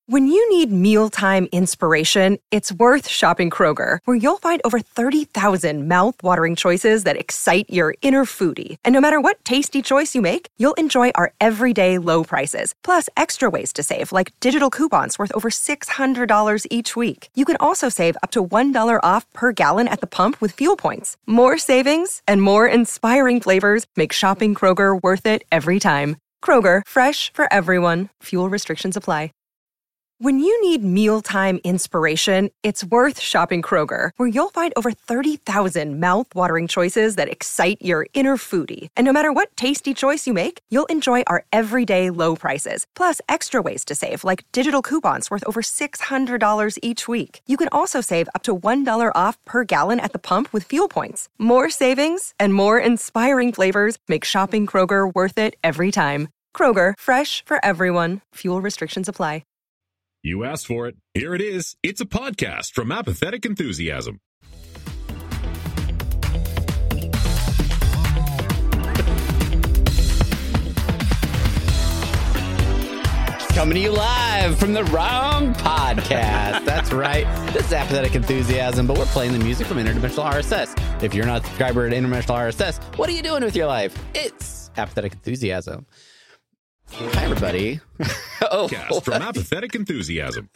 When you need mealtime inspiration, it's worth shopping Kroger, where you'll find over 30,000 mouth-watering choices that excite your inner foodie. And no matter what tasty choice you make, you'll enjoy our everyday low prices, plus extra ways to save, like digital coupons worth over $600 each week. You can also save up to $1 off per gallon at the pump with fuel points. More savings and more inspiring flavors make shopping Kroger worth it every time. Kroger, fresh for everyone. Fuel restrictions apply. When you need mealtime inspiration, it's worth shopping Kroger, where you'll find over 30,000 mouth-watering choices that excite your inner foodie. And no matter what tasty choice you make, you'll enjoy our everyday low prices, plus extra ways to save, like digital coupons worth over $600 each week. You can also save up to $1 off per gallon at the pump with fuel points. More savings and more inspiring flavors make shopping Kroger worth it every time. Kroger, fresh for everyone. Fuel restrictions apply. You asked for it. Here it is. It's a podcast from Apathetic Enthusiasm. Coming to you live from the wrong podcast. That's right. This is Apathetic Enthusiasm, but we're playing the music from Interdimensional RSS. If you're not a subscriber at Interdimensional RSS, what are you doing with your life? It's Apathetic Enthusiasm. Hi, everybody. Podcast from Apathetic Enthusiasm.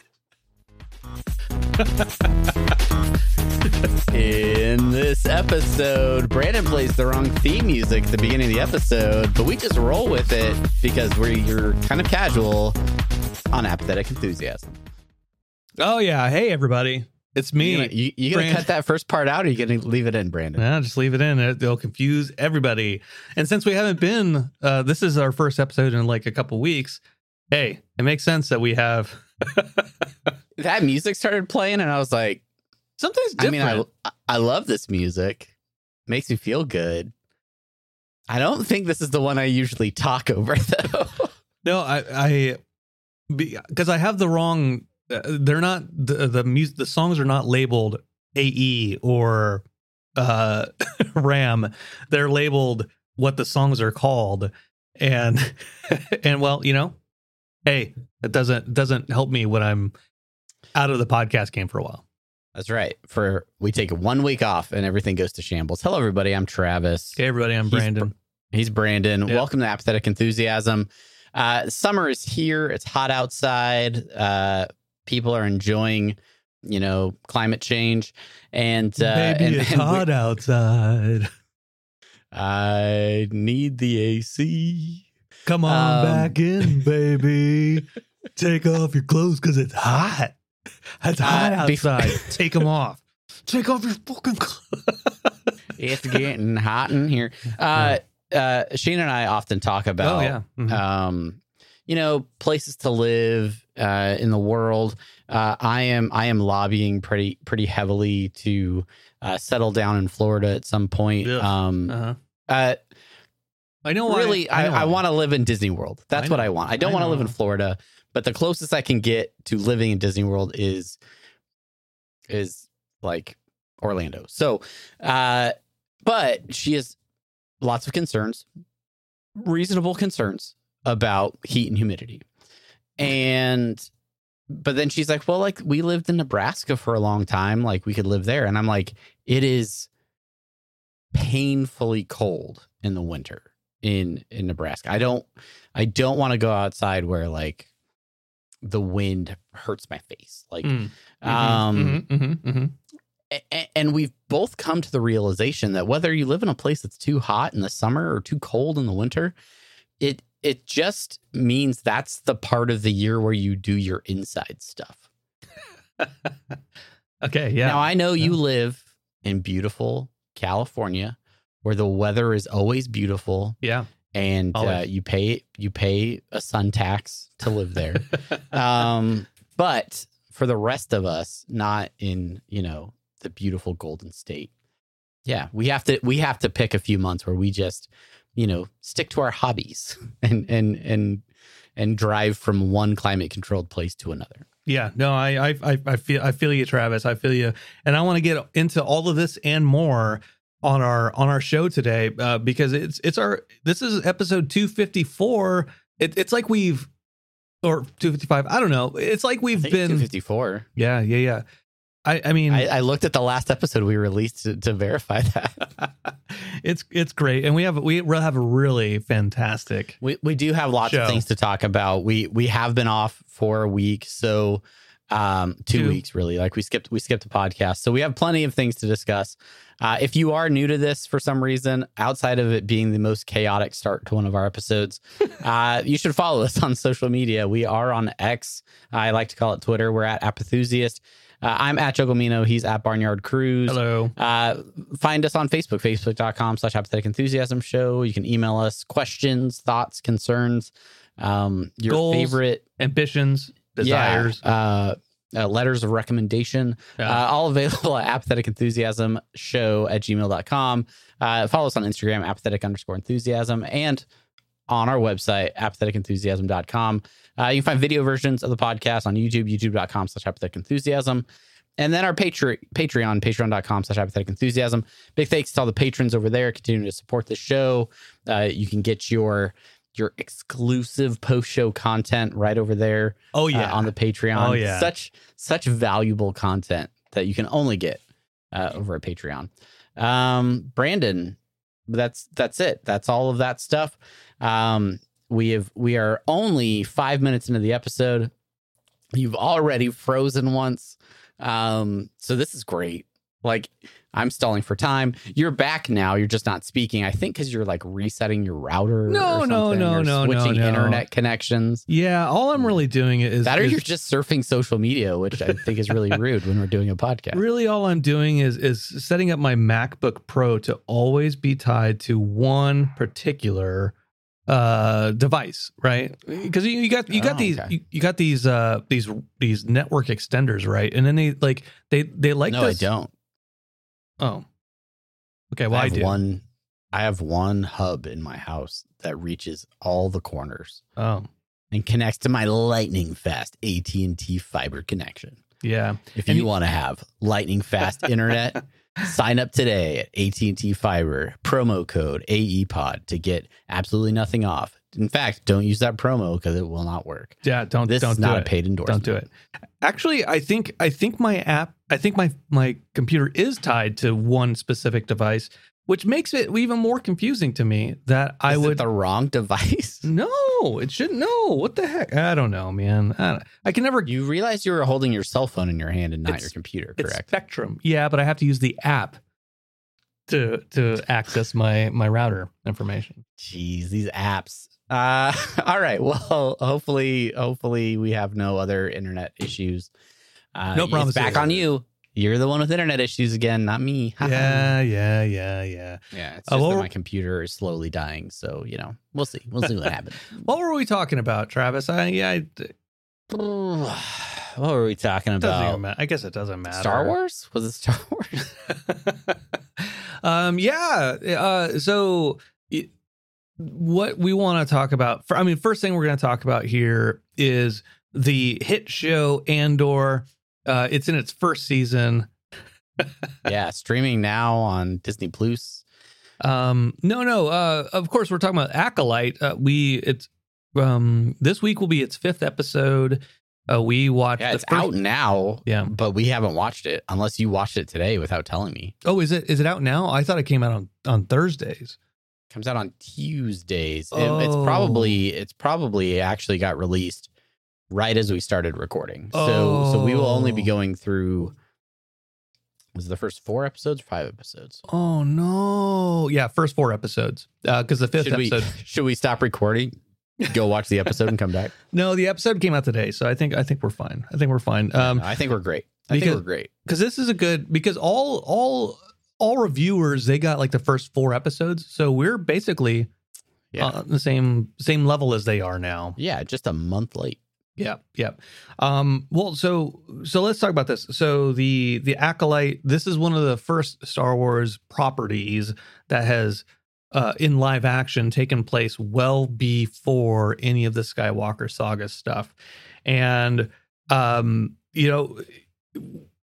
In this episode, Brandon plays the wrong theme music at the beginning of the episode, but we just roll with it because you're kind of casual on Apathetic Enthusiasm. Oh, yeah. Hey, everybody. It's me. You gonna cut that first part out, or are you gonna leave it in, Brandon? Yeah, just leave it in. It'll confuse everybody. And since we haven't been, this is our first episode in like a couple weeks. Hey, it makes sense that we have that music started playing, and I was like, something's different. I mean, I love this music. Makes me feel good. I don't think this is the one I usually talk over, though. No, because I have the wrong. They're not the music. The songs are not labeled AE or RAM. They're labeled what the songs are called, and well, hey, it doesn't help me when I'm out of the podcast game for a while. That's right. We take 1 week off and everything goes to shambles. Hello, everybody. I'm Travis. Hey, everybody. I'm Brandon. He's Brandon. Yep. Welcome to Apathetic Enthusiasm. Summer is here. It's hot outside. People are enjoying, climate change, and it's hot outside. I need the AC. Come on back in, baby. Take off your clothes because it's hot. It's hot outside. Take them off. Take off your fucking clothes. It's getting hot in here. Shane and I often talk about, places to live in the world. I am lobbying pretty heavily to settle down in Florida at some point. I know why. Really, I want to live in Disney World. That's what I want. I don't want to live in Florida, but the closest I can get to living in Disney World is like Orlando. So, but she has lots of concerns, reasonable concerns about heat and humidity. But then she's like, well, like we lived in Nebraska for a long time. Like we could live there. And I'm like, it is painfully cold in the winter in Nebraska. I don't want to go outside where like the wind hurts my face. Like, and we've both come to the realization that whether you live in a place that's too hot in the summer or too cold in the winter, it just means that's the part of the year where you do your inside stuff. Okay, yeah. Now, I know you live in beautiful California where the weather is always beautiful. Yeah. And you pay a sun tax to live there. But for the rest of us, not in, the beautiful Golden State. Yeah, we have to pick a few months where we just stick to our hobbies and drive from one climate controlled place to another. Yeah, no, I feel you, Travis. I feel you. And I want to get into all of this and more on our show today, because this is episode 254. It's like we've or 255. I don't know. It's like we've been 254. Yeah. I mean, I looked at the last episode we released to verify that. it's great, and we have a really fantastic. We do have lots show. of things to talk about. We have been off for a week, so 2 weeks really. Like we skipped a podcast, so we have plenty of things to discuss. If you are new to this for some reason, outside of it being the most chaotic start to one of our episodes, you should follow us on social media. We are on X. I like to call it Twitter. We're at Appenthusiast. I'm at Jogomino. He's at Barnyard Cruise. Hello. Find us on Facebook, facebook.com/Apathetic Enthusiasm Show. You can email us questions, thoughts, concerns, your goals, favorite ambitions, desires, letters of recommendation, all available at apatheticenthusiasmshow@gmail.com. Follow us on Instagram, apathetic_enthusiasm, and on our website, apatheticenthusiasm.com. You can find video versions of the podcast on YouTube, youtube.com/apatheticenthusiasm. And then our Patreon, patreon.com/apatheticenthusiasm. Big thanks to all the patrons over there continuing to support the show. You can get your exclusive post-show content right over there. Oh yeah, on the Patreon. Oh yeah, such valuable content that you can only get over at Patreon. Brandon, that's it. That's all of that stuff. We are only 5 minutes into the episode. You've already frozen once. So this is great. Like, I'm stalling for time. You're back now. You're just not speaking. I think because you're like resetting your router. No, switching internet connections. Yeah, all I'm really doing is that, or you're just surfing social media, which I think is really rude when we're doing a podcast. Really, all I'm doing is setting up my MacBook Pro to always be tied to one particular device, right? Because you got these network extenders, right? And then they like no, this. I don't. Oh, okay. Well, I have one hub in my house that reaches all the corners. Oh, and connects to my lightning fast AT&T fiber connection. Yeah. If you want to have lightning fast internet, sign up today at AT&T Fiber, promo code AEPOD to get absolutely nothing off. In fact, don't use that promo because it will not work. Yeah, This is not a paid endorsement. Don't do it. Actually, I think my computer is tied to one specific device, which makes it even more confusing to me that I would the wrong device. No, it shouldn't. No, what the heck? I don't know, man. I can never. You realize you were holding your cell phone in your hand and not your computer, correct? It's Spectrum. Yeah, but I have to use the app to access my router information. Jeez, these apps. All right. Well, hopefully we have no other internet issues. No promises. It's back on you. You're the one with internet issues again, not me. Yeah. Yeah, it's just that my computer is slowly dying. So, we'll see. We'll see what happens. What were we talking about, Travis? What were we talking about? I guess it doesn't matter. Star Wars? Was it Star Wars? So what we want to talk about, first thing we're going to talk about here is the hit show Andor. It's in its first season. Yeah, streaming now on Disney Plus. No. Of course, we're talking about Acolyte. This week will be its 5th episode. We watched. Yeah, it's out now. Yeah, but we haven't watched it unless you watched it today without telling me. Oh, is it out now? I thought it came out on Thursdays. Comes out on Tuesdays. It's probably actually got released right as we started recording. So we will only be going through. Was it the first 4 episodes or 5 episodes? Oh no! Yeah, first 4 episodes. Because the 5th episode. Should we stop recording? Go watch the episode and come back. No, the episode came out today, so I think we're fine. I think we're fine. I think we're great. Because this is because all reviewers, they got like the first 4 episodes, so we're basically the same level as they are now. Yeah, just a month late. Yeah. Well, so let's talk about this. So the Acolyte, this is one of the first Star Wars properties that has in live action taken place well before any of the Skywalker saga stuff. And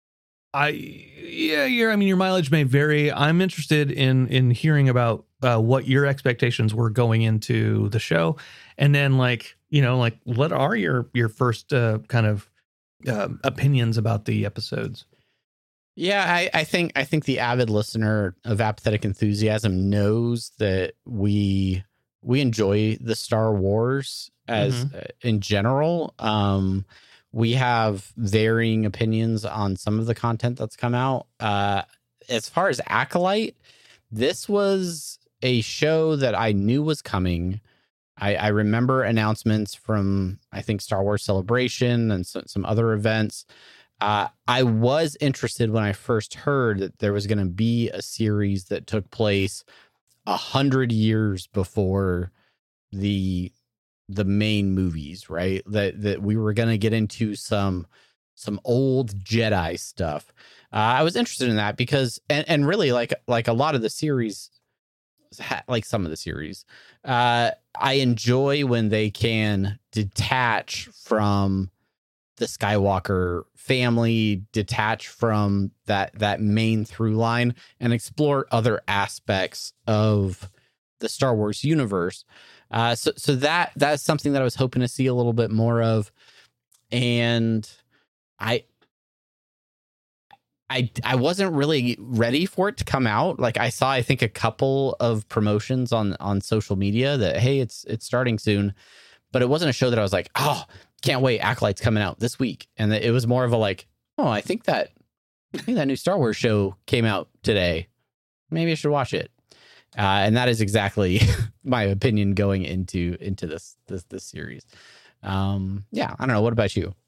Your mileage may vary. I'm interested in hearing about what your expectations were going into the show, and then what are your first kind of opinions about the episodes? Yeah, I think the avid listener of Apathetic Enthusiasm knows that we enjoy the Star Wars as in general. We have varying opinions on some of the content that's come out. As far as Acolyte, this was a show that I knew was coming. I remember announcements from, I think, Star Wars Celebration and some other events. I was interested when I first heard that there was going to be a series that took place 100 years before the main movies, right? That we were going to get into some old Jedi stuff. I was interested in that because, and really like a lot of the series, like some of the series, I enjoy when they can detach from the Skywalker family, detach from that main through line and explore other aspects of the Star Wars universe. So that's something that I was hoping to see a little bit more of. And I wasn't really ready for it to come out. Like I saw, I think, a couple of promotions on social media that, hey, it's starting soon, but it wasn't a show that I was like, oh, can't wait, Acolyte's coming out this week. And it was more of a like, oh, I think that new Star Wars show came out today. Maybe I should watch it. And that is exactly my opinion going into this series. I don't know. What about you?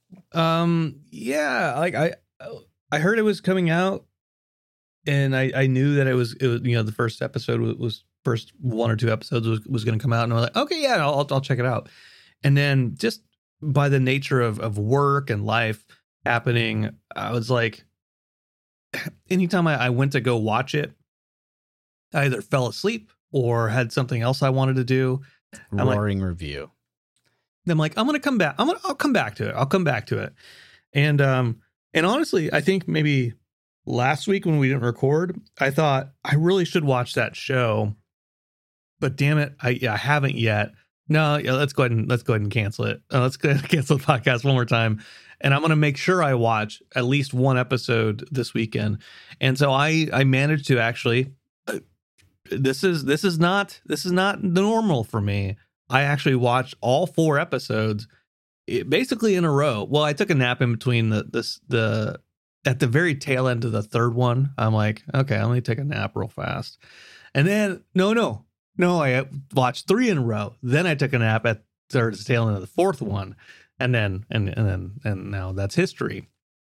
I heard it was coming out, and I knew that it was the first episode was first one or two episodes was going to come out, and I was like, okay, yeah, I'll check it out. And then just by the nature of work and life happening, I was like, anytime I went to go watch it, I either fell asleep or had something else I wanted to do. Roaring review. I'm like, I'm going to come back. I'll come back to it. I'll come back to it. And honestly, I think maybe last week when we didn't record, I thought I really should watch that show, but damn it, I haven't yet. No, yeah, let's go ahead and cancel it. Let's go ahead and cancel the podcast one more time. And I'm going to make sure I watch at least one episode this weekend. And so I managed to actually, this is not the normal for me. I actually watched all 4 episodes basically in a row. Well, I took a nap in between the at the very tail end of the third one. I'm like, okay, let me take a nap real fast. And then no, I watched 3 in a row. Then I took a nap at the tail end of the fourth one. And then now that's history.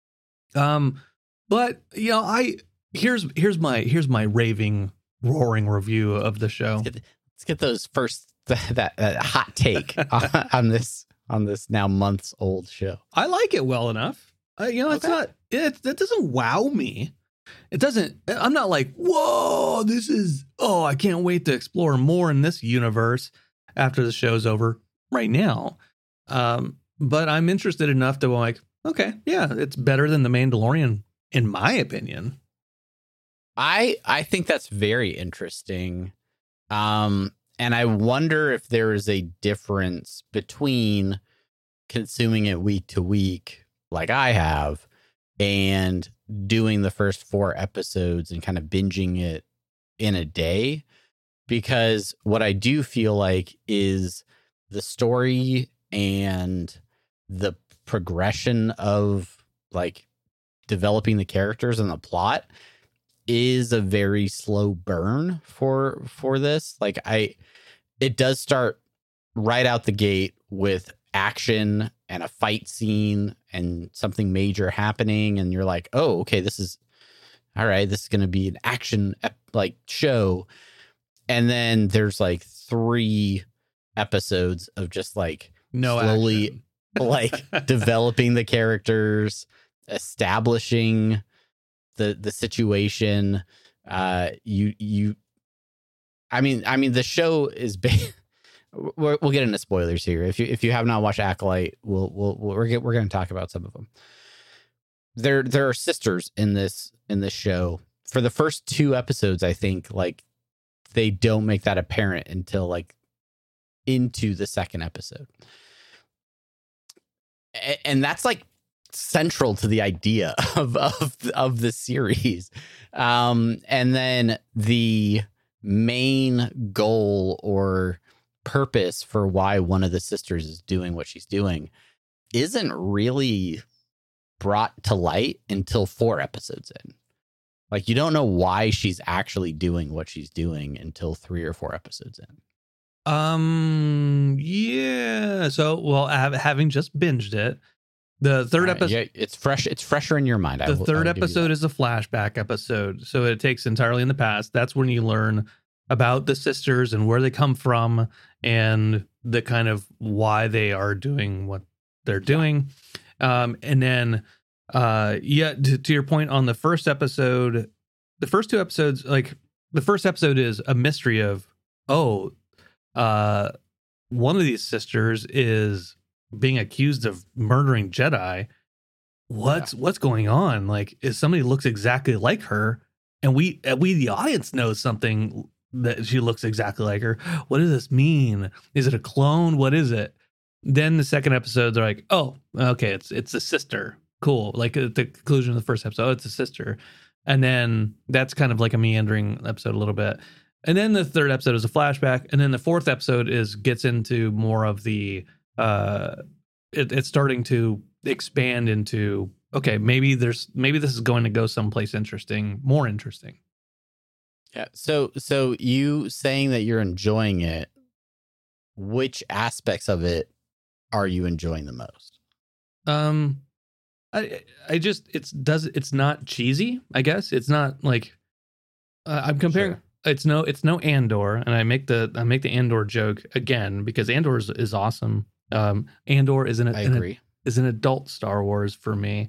But here's my raving, roaring review of the show. Let's get those first that hot take on this now months old show. I like it well enough. It's not. That doesn't wow me. It doesn't. I'm not like, whoa, I can't wait to explore more in this universe after the show's over right now. But I'm interested enough to like, okay, yeah, it's better than The Mandalorian, in my opinion. I think that's very interesting. And I wonder if there is a difference between consuming it week to week, like I have, and doing the first 4 episodes and kind of binging it in a day. Because what I do feel like is the story and the progression of like developing the characters and the plot is a very slow burn for this. Like it does start right out the gate with action and a fight scene and something major happening, and you're like, oh, okay, this is all right, this is going to be an action like show. And then there's like 3 episodes of just like slowly action. Like developing the characters, establishing the situation. I mean the show is we'll get into spoilers here. If you have not watched Acolyte, we're going to talk about some of them. there are sisters in this show. For the first 2 episodes, I think, like, they don't make that apparent until like into the second episode. And that's like central to the idea of the series. And then the main goal or purpose for why one of the sisters is doing what she's doing isn't really brought to light until 4 episodes in. Like, you don't know why she's actually doing what she's doing until 3 or 4 episodes in. Yeah. So, well, having just binged it, the third episode, yeah, it's fresh. It's fresher in your mind. The third episode is a flashback episode, so it takes entirely in the past. That's when you learn about the sisters and where they come from and the kind of why they are doing what they're doing. And then, to your point on the first episode, the first 2 episodes, like the first episode is a mystery of, one of these sisters is being accused of murdering Jedi. What's going on? Like, is somebody looks exactly like her, and we the audience knows something that she looks exactly like her. What does this mean? Is it a clone? What is it? Then the second episode, they're like, oh, okay, it's a sister. Cool. Like at the conclusion of the first episode, it's a sister. And then that's kind of like a meandering episode a little bit. And then the third episode is a flashback. And then the fourth episode gets into more of the, it's starting to expand into, okay, maybe this is going to go someplace more interesting. Yeah. So you saying that you're enjoying it, which aspects of it are you enjoying the most? It's not cheesy, I guess. It's not like, I'm comparing. Sure. It's no Andor, and I make the Andor joke again because Andor is awesome. Andor is an adult Star Wars for me.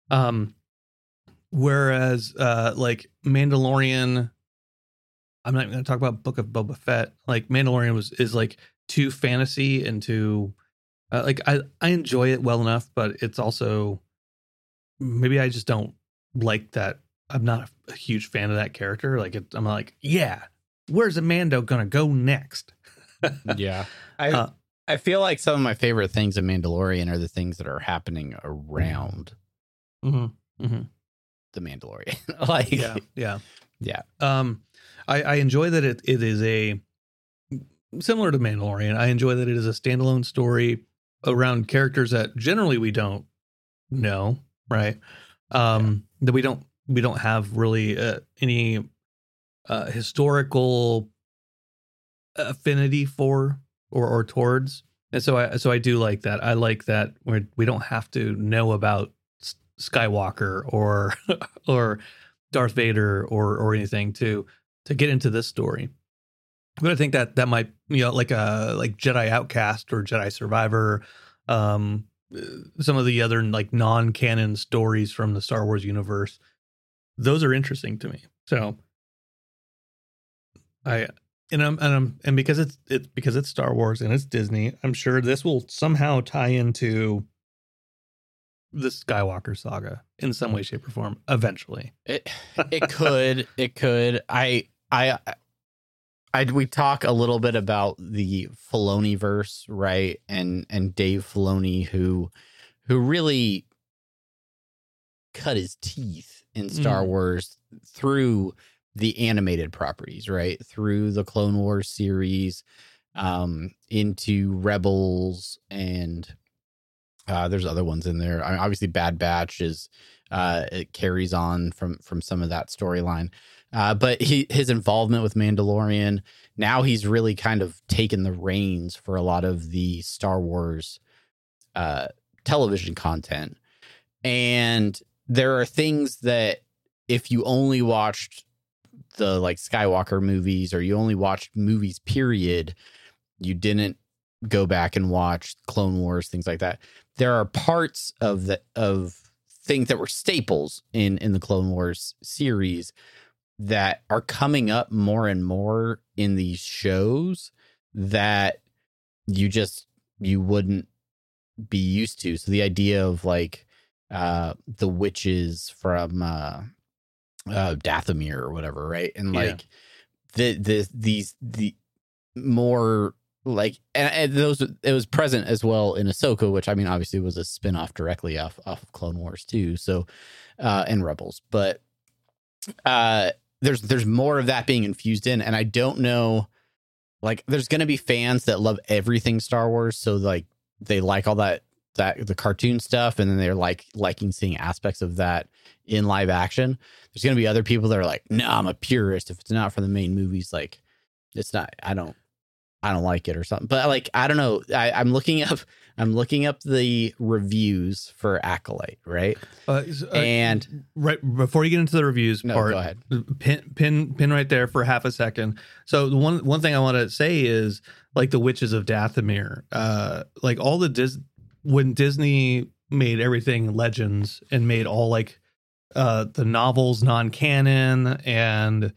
Whereas like Mandalorian, I'm not going to talk about Book of Boba Fett. Like Mandalorian is like too fantasy and too like I enjoy it well enough, but it's also maybe I just don't like that. I'm not a huge fan of that character. Like I'm like, yeah, where's Mando gonna go next? Yeah, I feel like some of my favorite things in Mandalorian are the things that are happening around the Mandalorian. Like, yeah. I enjoy that it is a similar to Mandalorian. I enjoy that it is a standalone story around characters that generally we don't know, right? That we don't have really any historical affinity for or towards, and so I do like that. I like that we don't have to know about Skywalker or or Darth Vader or anything to get into this story. But I think that might, like Jedi Outcast or Jedi Survivor, some of the other like non-canon stories from the Star Wars universe. Those are interesting to me. So and because it's Star Wars and it's Disney, I'm sure this will somehow tie into the Skywalker saga in some way, shape, or form eventually. It could. We talk a little bit about the Filoni-verse, right? And Dave Filoni, who really cut his teeth in Star Wars through the animated properties, right? Through the Clone Wars series, into Rebels, and there's other ones in there. I mean, obviously Bad Batch it carries on from some of that storyline. But his involvement with Mandalorian, now he's really kind of taken the reins for a lot of the Star Wars television content. And there are things that if you only watched the like Skywalker movies, or you only watched movies, period, you didn't go back and watch Clone Wars, things like that. There are parts of things that were staples in the Clone Wars series that are coming up more and more in these shows that you wouldn't be used to. So the idea of like the witches from Dathomir or whatever, right? And like the more like, and those, it was present as well in Ahsoka, which I mean obviously was a spinoff directly off of Clone Wars too, so and Rebels, but there's more of that being infused in, and I don't know, like there's gonna be fans that love everything Star Wars, so like they like all that the cartoon stuff, and then they're liking seeing aspects of that in live action. There's gonna be other people that are like, no, I'm a purist. If it's not for the main movies, like it's not, I don't like it or something. But like, I don't know. I'm looking up the reviews for Acolyte, right? And right before you get into the reviews part, go ahead. Pin right there for half a second. So the one thing I want to say is like the Witches of Dathomir, like all when Disney made everything Legends and made all like the novels non-canon, and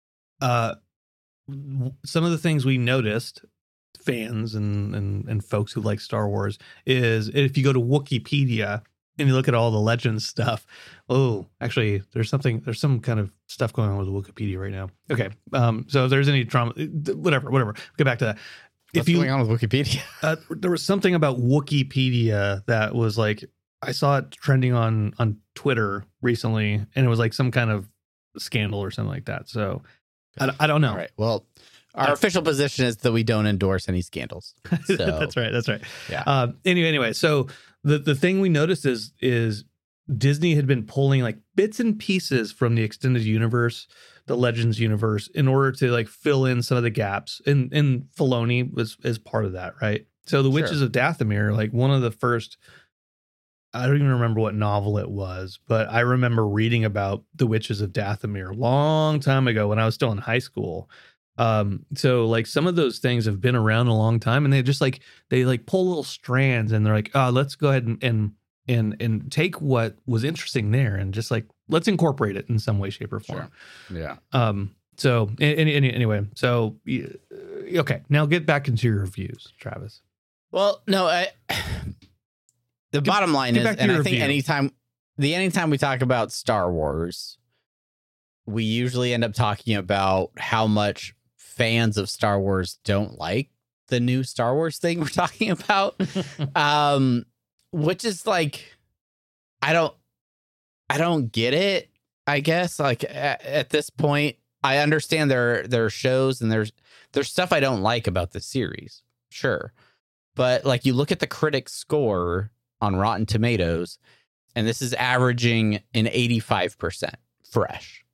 some of the things we noticed, fans and folks who like Star Wars, is if you go to Wikipedia and you look at all the Legends stuff. Oh, actually, there's some kind of stuff going on with Wikipedia right now. Okay, so if there's any drama, whatever, get back to that. What's going on with Wikipedia? There was something about Wikipedia that was like, I saw it trending on Twitter recently, and it was like some kind of scandal or something like that. So I don't know. All right. Well, our official position is that we don't endorse any scandals. So. That's right. Yeah. Anyway, so the thing we noticed is Disney had been pulling like bits and pieces from the extended universe, the Legends universe, in order to like fill in some of the gaps. And Filoni is part of that, right? So the Witches of Dathomir, like one of the first, I don't even remember what novel it was, but I remember reading about the Witches of Dathomir a long time ago when I was still in high school. So like some of those things have been around a long time, and they just like pull little strands, and they're like, oh, let's go ahead and take what was interesting there and just like let's incorporate it in some way, shape, or form. Sure. Yeah. So anyway, so okay, now get back into your reviews, Travis. Well, no, the bottom line is, and I think anytime we talk about Star Wars, we usually end up talking about how much fans of Star Wars don't like the new Star Wars thing we're talking about, which is like, I don't get it, I guess. Like at this point, I understand there are shows and there's stuff I don't like about the series, sure, but like you look at the critic score on Rotten Tomatoes, and this is averaging an 85% fresh.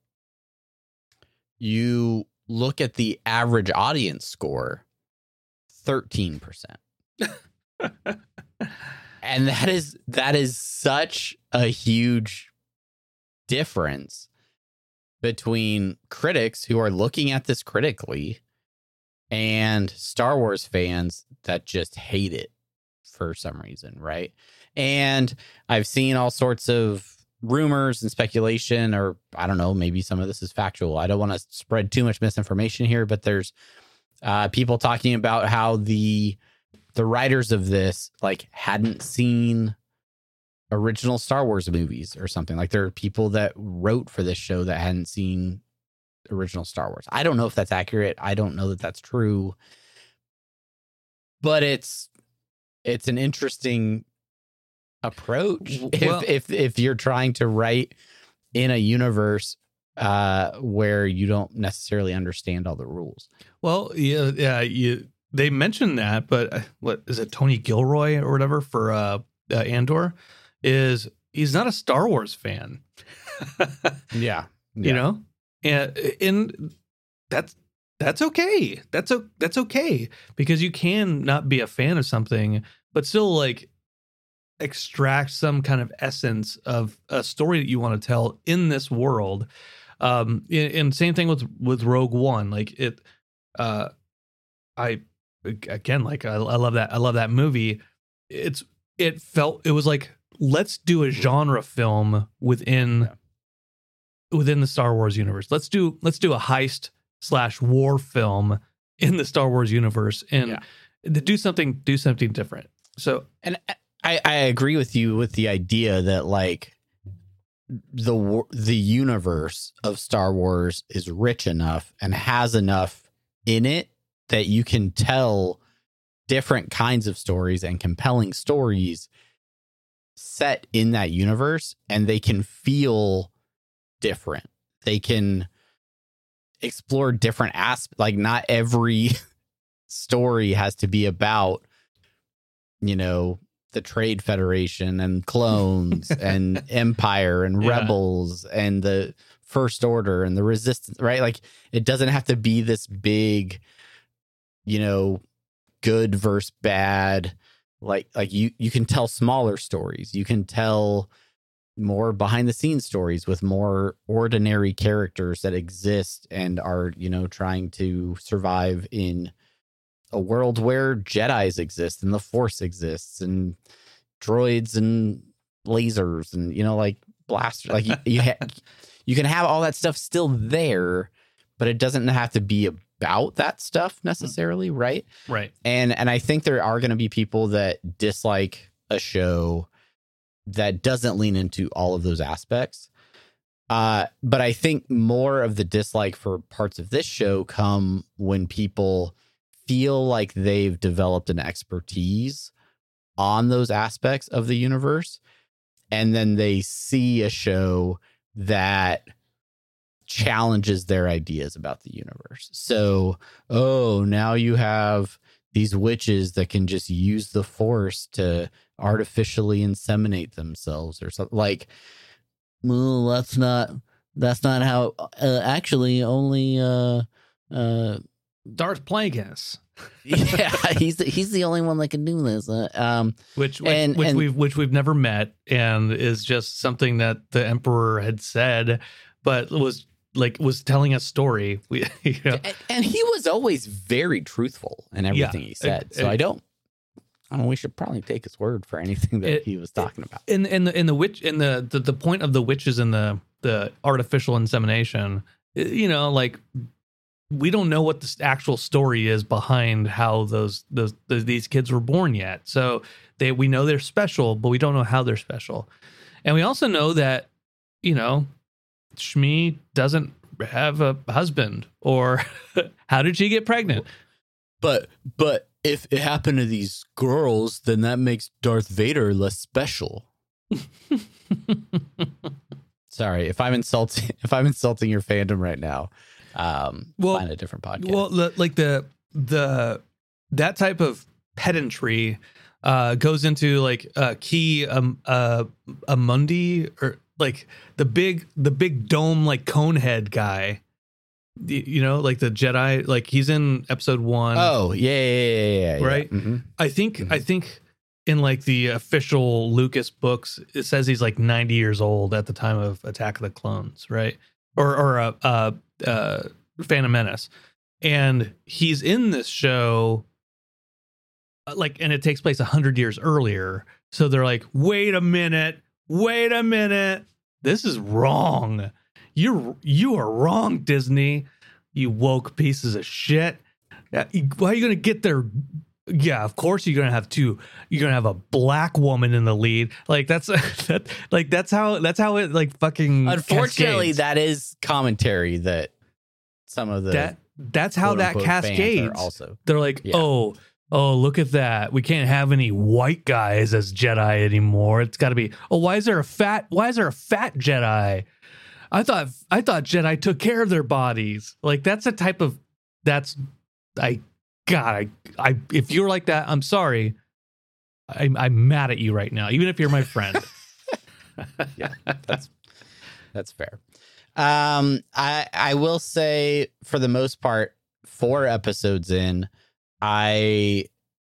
You look at the average audience score, 13%. And that is such a huge difference between critics who are looking at this critically and Star Wars fans that just hate it for some reason, right? And I've seen all sorts of rumors and speculation, or I don't know, maybe some of this is factual. I don't want to spread too much misinformation here, but there's people talking about how the writers of this like hadn't seen original Star Wars movies or something. Like there are people that wrote for this show that hadn't seen original Star Wars. I don't know if that's accurate. I don't know that that's true, but it's an interesting approach if you're trying to write in a universe where you don't necessarily understand all the rules. Well, they mentioned that, but what is it? Tony Gilroy or whatever for Andor he's not a Star Wars fan. Yeah, you know, and that's okay. That's okay, because you can not be a fan of something, but still like extract some kind of essence of a story that you want to tell in this world. And same thing with Rogue One. Like it, I love that. I love that movie. It was like, let's do a genre film within the Star Wars universe. Let's do a heist/war film in the Star Wars universe, and to do something different. So, and I agree with you with the idea that like the universe of Star Wars is rich enough and has enough in it that you can tell different kinds of stories and compelling stories set in that universe, and they can feel different. They can explore different aspects. Like not every story has to be about, you know, the Trade Federation and clones and Empire and Rebels and the First Order and the Resistance, right? Like it doesn't have to be this big, you know, good versus bad. Like you can tell smaller stories. You can tell more behind the scenes stories with more ordinary characters that exist and are, you know, trying to survive in a world where Jedis exist and the Force exists and droids and lasers and, you know, like blasters. Like you can have all that stuff still there, but it doesn't have to be about that stuff necessarily, right? Right. And I think there are going to be people that dislike a show that doesn't lean into all of those aspects. But I think more of the dislike for parts of this show come when people feel like they've developed an expertise on those aspects of the universe, and then they see a show that challenges their ideas about the universe. So, now you have these witches that can just use the Force to artificially inseminate themselves or something. Like, well, that's not how. Actually, only Darth Plagueis. Yeah, he's the only one that can do this. Which we've never met, and is just something that the Emperor had said, but was telling a story. You know? And he was always very truthful in everything he said. So I don't know. We should probably take his word for anything that he was talking about. In the point of the witches and the artificial insemination, you know, like, we don't know what the actual story is behind how these kids were born yet. So we know they're special, but we don't know how they're special. And we also know that, you know, Shmi doesn't have a husband, or how did she get pregnant? But if it happened to these girls, then that makes Darth Vader less special. Sorry if I'm insulting your fandom right now. Find a different podcast. Well, that type of pedantry goes into like Key Amundi, or like the big dome, like cone head guy, you know, like the Jedi, like he's in episode 1. Oh yeah. Right. Mm-hmm. I think in like the official Lucas books, it says he's like 90 years old at the time of Attack of the Clones. Right. Or Phantom Menace, and he's in this show, like, and it takes place 100 years earlier. So they're like, wait a minute, this is wrong. You are wrong, Disney. You woke pieces of shit. Why are you gonna get there? Yeah, of course you're gonna have a black woman in the lead. Like that's how it like fucking. Unfortunately, cascades. that is commentary that some of the that's how that cascades. Also, they're like, oh, look at that. We can't have any white guys as Jedi anymore. It's got to be. Oh, why is there a fat Jedi? I thought Jedi took care of their bodies. Like that's a type of if you're like that, I'm sorry. I'm mad at you right now, even if you're my friend. Yeah, that's fair. I will say, for the most part, 4 episodes in, I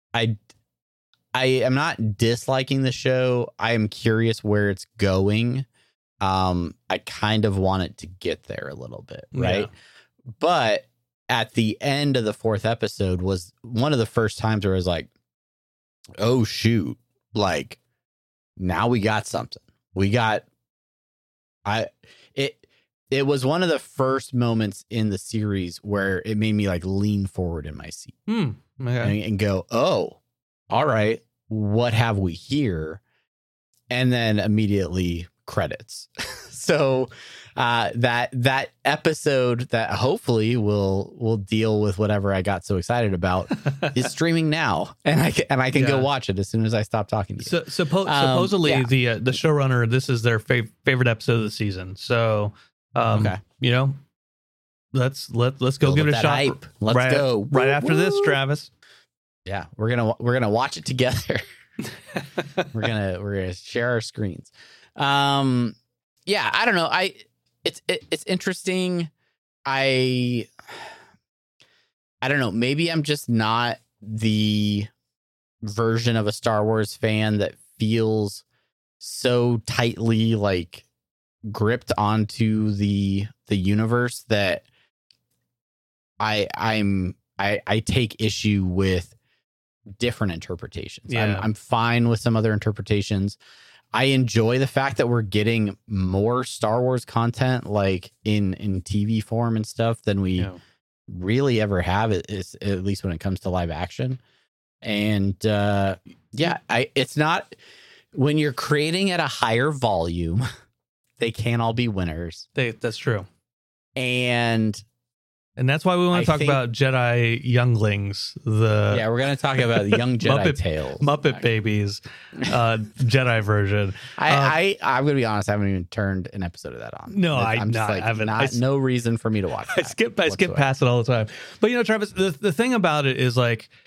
am not disliking the show. I am curious where it's going. I kind of want it to get there a little bit, right? Yeah. But at the end of the 4th episode was one of the first times where I was like, oh shoot, like now we got something. It was one of the first moments in the series where it made me like lean forward in my seat and go, oh, all right, what have we here? And then immediately credits. So that episode that hopefully will deal with whatever I got so excited about is streaming now, and I can go watch it as soon as I stop talking to you. Supposedly the showrunner, this is their favorite episode of the season. So let's go give it a shot. Hype. Let's go right after this, Travis. Yeah, we're gonna watch it together. we're gonna share our screens. I don't know. It's interesting. I don't know. Maybe I'm just not the version of a Star Wars fan that feels so tightly like gripped onto the universe that I take issue with different interpretations. Yeah. I'm fine with some other interpretations. I enjoy the fact that we're getting more Star Wars content like in TV form and stuff than we really ever have, at least when it comes to live action. And it's not, when you're creating at a higher volume, they can't all be winners. That's true. And that's why we want to talk about Jedi Younglings. We're going to talk about the Young Jedi Tales. Muppet Babies, Jedi version. I'm going to be honest. I haven't even turned an episode of that on. No, I haven't. No reason for me to watch that. I skip past it all the time. But, Travis, the thing about it is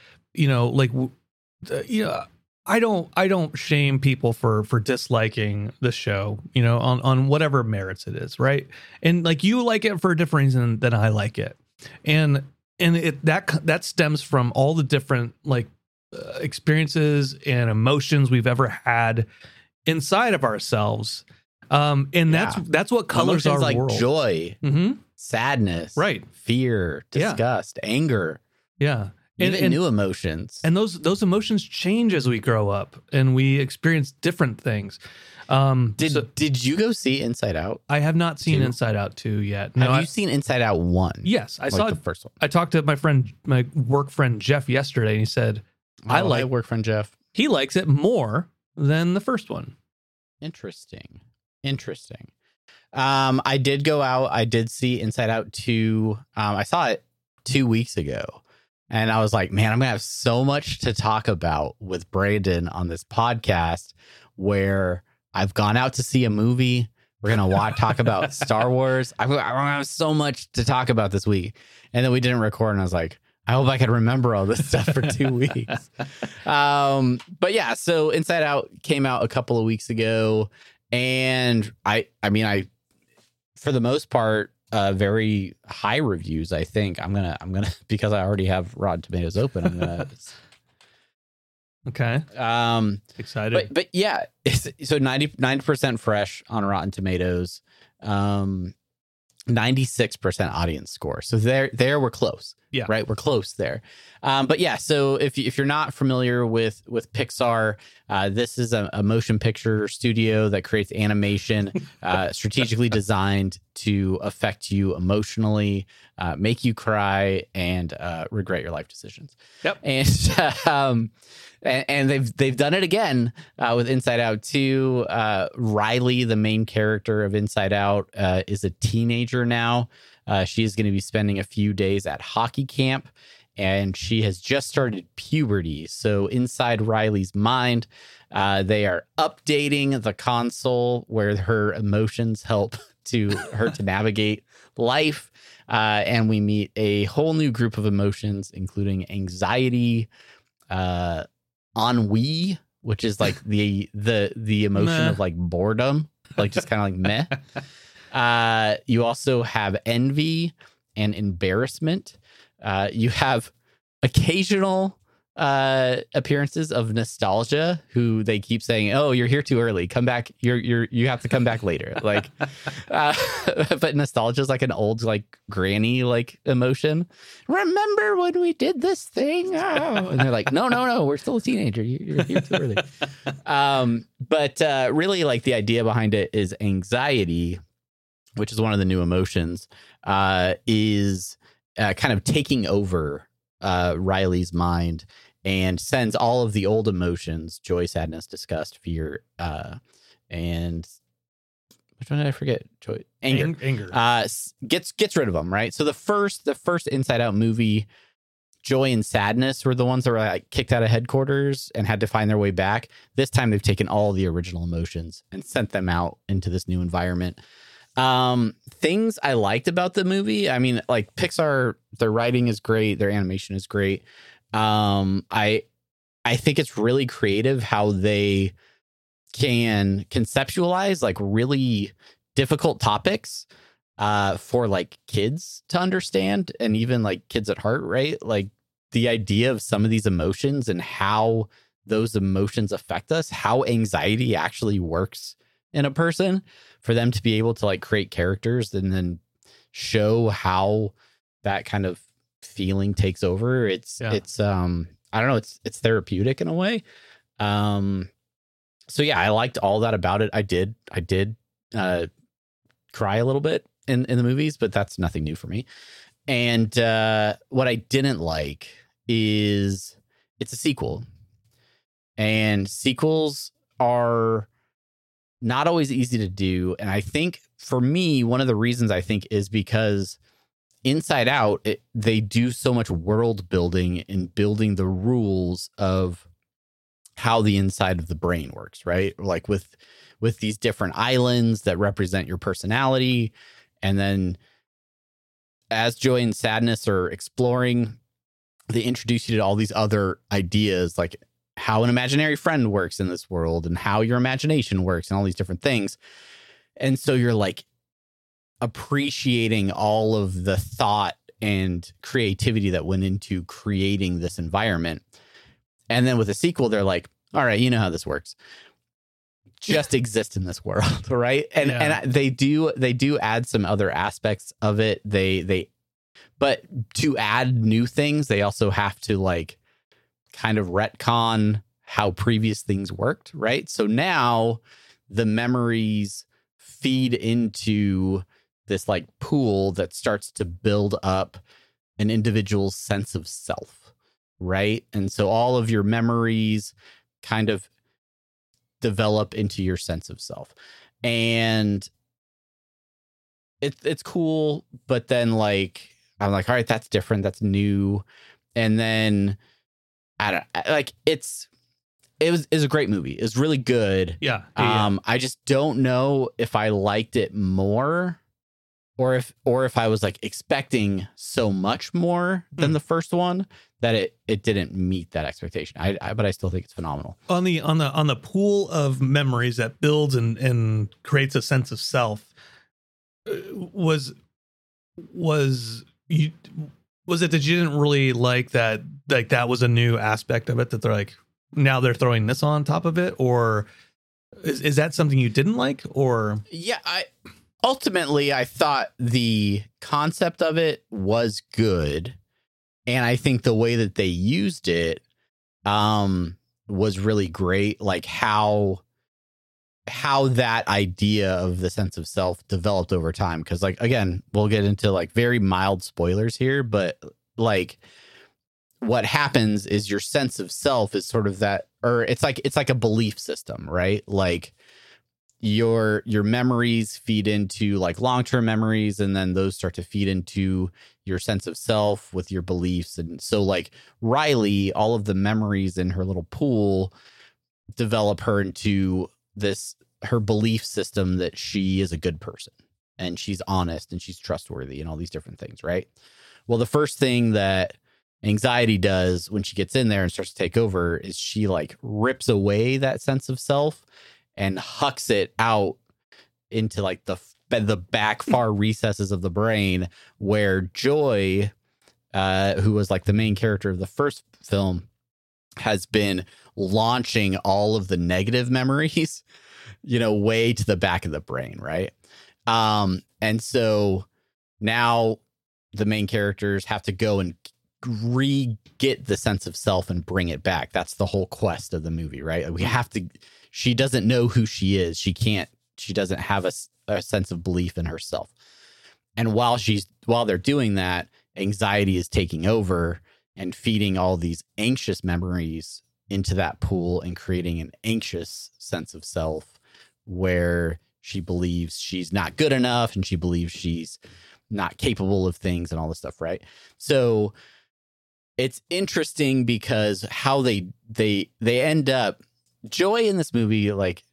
I don't shame people for disliking the show, on whatever merits it is, right? And like you like it for a different reason than I like it, and that stems from all the different experiences and emotions we've ever had inside of ourselves, and that's what colors emotions our world. Like joy, sadness, right? Fear, disgust, anger, And new emotions. And those emotions change as we grow up and we experience different things. Did you go see Inside Out? I have not seen Inside Out 2 yet. No, have you seen Inside Out 1? Yes, I saw the first one. I talked to my work friend Jeff yesterday, and he said, I like work friend Jeff. He likes it more than the first one. Interesting. I did go out. I did see Inside Out 2. I saw it 2 weeks ago. And I was like, man, I'm going to have so much to talk about with Brandon on this podcast, where I've gone out to see a movie. We're going to talk about Star Wars. I'm going to have so much to talk about this week. And then we didn't record. And I was like, I hope I can remember all this stuff for 2 weeks. But yeah, so Inside Out came out a couple of weeks ago. And I mean, for the most part, very high reviews. I think I'm gonna because I already have Rotten Tomatoes open. I'm gonna. Okay. Excited. But yeah, so 90% fresh on Rotten Tomatoes, 96% audience score. So there we're close. Yeah. Right. We're close there. But yeah, so if you're not familiar with Pixar, this is a motion picture studio that creates animation strategically designed to affect you emotionally, make you cry, and regret your life decisions. Yep. And they've done it again with Inside Out 2. Riley, the main character of Inside Out, is a teenager now. She's going to be spending a few days at hockey camp, and she has just started puberty. So inside Riley's mind, they are updating the console where her emotions help her to navigate life. And we meet a whole new group of emotions, including anxiety, ennui, which is like the emotion of like boredom, like just kind of like meh. You also have envy and embarrassment. You have occasional appearances of nostalgia, who they keep saying, "Oh, you're here too early. Come back. You have to come back later." Like, but nostalgia is like an old like granny like emotion. Remember when we did this thing? Oh. And they're like, no, we're still a teenager. You're here too early. But really, like the idea behind it is anxiety, which is one of the new emotions, is kind of taking over Riley's mind and sends all of the old emotions, joy, sadness, disgust, fear, and which one did I forget? Joy, anger. Gets rid of them, right? So the first Inside Out movie, joy and sadness were the ones that were like kicked out of headquarters and had to find their way back. This time they've taken all the original emotions and sent them out into this new environment. Things I liked about the movie, I mean, like Pixar, their writing is great, their animation is great. I think it's really creative how they can conceptualize like really difficult topics for like kids to understand, and even like kids at heart, right? Like the idea of some of these emotions and how those emotions affect us, how anxiety actually works in a person, for them to be able to like create characters and then show how that kind of feeling takes over. It's I don't know, it's therapeutic in a way. So yeah, I liked all that about it. I did cry a little bit in the movies, but that's nothing new for me. And what I didn't like is it's a sequel, and sequels are not always easy to do. And I think for me, one of the reasons I think is because Inside Out, they do so much world building in building the rules of how the inside of the brain works, right? Like with these different islands that represent your personality. And then as joy and sadness are exploring, they introduce you to all these other ideas, like how an imaginary friend works in this world and how your imagination works and all these different things. And so you're like appreciating all of the thought and creativity that went into creating this environment. And then with a sequel, they're like, all right, you know how this works. Just exist in this world, right? And they do add some other aspects of it. But to add new things, they also have to like kind of retcon how previous things worked, right? So now the memories feed into this like pool that starts to build up an individual's sense of self, right? And so all of your memories kind of develop into your sense of self. And it's cool, but then like I'm like, all right, that's different, that's new. And then it was a great movie. It was really good. Yeah. I just don't know if I liked it more, or if I was like expecting so much more than the first one that it didn't meet that expectation. But I still think it's phenomenal. On the pool of memories that builds and creates a sense of self, was it that you didn't really like that? Like that was a new aspect of it that they're like, now they're throwing this on top of it, or is that something you didn't like? Or yeah, ultimately I thought the concept of it was good, and I think the way that they used it was really great. Like how that idea of the sense of self developed over time. Because like, again, we'll get into like very mild spoilers here, but like what happens is your sense of self is sort of that, or it's like a belief system, right? Like your memories feed into like long-term memories, and then those start to feed into your sense of self with your beliefs. And so like Riley, all of the memories in her little pool develop her into her belief system that she is a good person and she's honest and she's trustworthy and all these different things, right? Well, the first thing that anxiety does when she gets in there and starts to take over is she like rips away that sense of self and hucks it out into like the back far recesses of the brain, where Joy, who was like the main character of the first film, has been launching all of the negative memories, way to the back of the brain, right? And so now the main characters have to go and re-get the sense of self and bring it back. That's the whole quest of the movie, right? We have to. She doesn't know who she is. She doesn't have a sense of belief in herself. And while they're doing that, anxiety is taking over and feeding all these anxious memories into that pool and creating an anxious sense of self where she believes she's not good enough and she believes she's not capable of things and all this stuff, right? So it's interesting because how they end up, Joy in this movie, like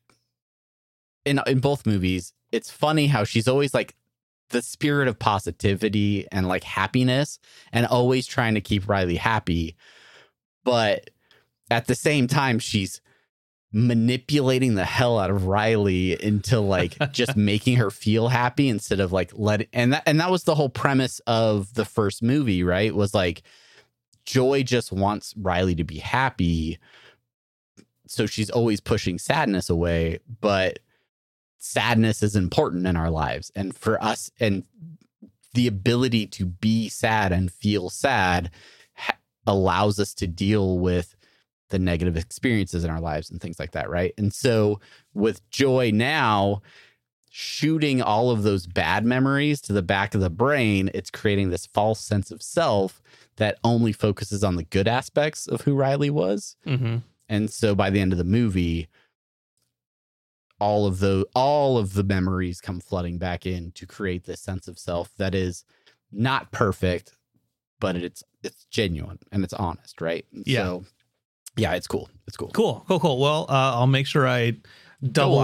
in both movies, it's funny how she's always like the spirit of positivity and like happiness and always trying to keep Riley happy. But at the same time, she's manipulating the hell out of Riley into like just making her feel happy instead of like and that was the whole premise of the first movie, right? Was like Joy just wants Riley to be happy. So she's always pushing sadness away, but sadness is important in our lives. And for us, and the ability to be sad and feel sad allows us to deal with the negative experiences in our lives and things like that, right? And so with Joy now shooting all of those bad memories to the back of the brain, it's creating this false sense of self that only focuses on the good aspects of who Riley was. Mm-hmm. And so by the end of the movie, all of the memories come flooding back in to create this sense of self that is not perfect, but it's genuine and it's honest, right? Yeah. So yeah, it's cool. It's cool. Cool. Well, I'll make sure I double